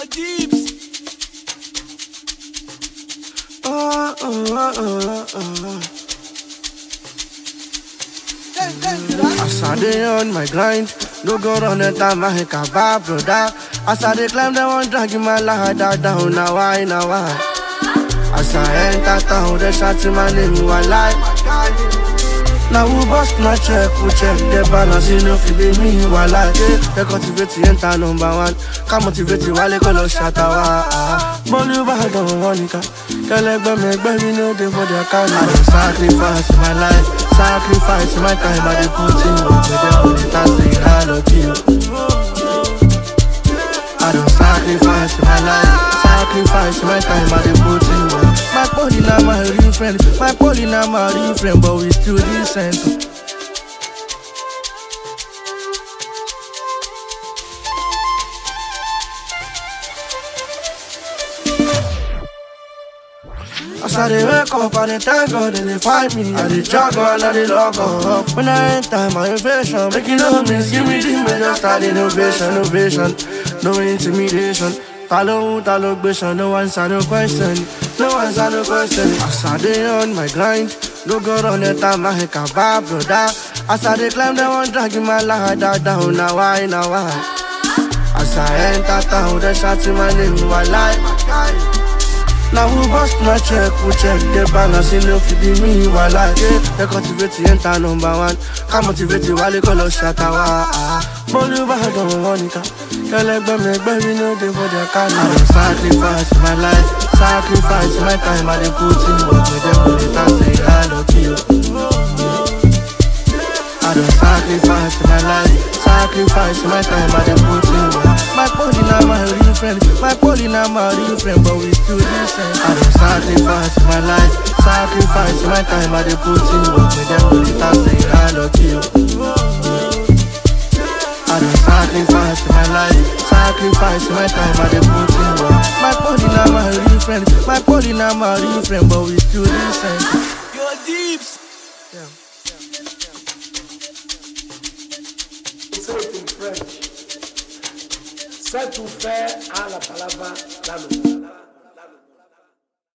Deeps. As I dey on my grind, no go run the time I hit a bad brother. As I dey climb, they want drag in my ladder down. Now why, now why? As I enter town, they shout in my name, who I like. Now who bust my check, who check the balance, you know if it be me, who I like. They cultivate the enter number one. Come motivate you while they call us shatawa. Bolu bad on Monica. Can't let them make baby know they for their kind. I don't sacrifice my life, sacrifice my time, I dey put in work with them only time saying I love you. I don't sacrifice my life, sacrifice my time, I dey put in work. My body now my real friend, my body now my real friend, but we still decent. As I dey wake up, I dey thank God that they find me. I dey jog on, I dey log up. When I enter my invasion, make you know me, give me the major style innovation, no intimidation. Talo gbation, no answer, no question, no answer, no question. As I dey on my grind, no go run the time I hit a bad brother. As I dey climb, they want drag in my ladder down. Now why, now why? As I enter town, they shout in my name, who I like. Now who bust my check, who check the balance, you know if it be me, who I like. They cultivate the enter number one. Come motivate you while they call us shatawa. Bolu bad on Monica. Can't let them make baby know they for their kind. I don't sacrifice my life, sacrifice my time, I dey put in work with them only time saying I love you. I don't sacrifice my life, sacrifice my time, I dey put in work. My body now my real friend, my body now my real friend, but we still decent. I don't sacrifice my life, sacrifice my time, I dey put in work with them only time saying I love you. I don't sacrifice my life, sacrifice my time, I dey put in work. My body now my real friend, my body now my real friend, but we still decent. Yo, Deeps. Yeah. Say it in French. C'est tout faire à la palabra, la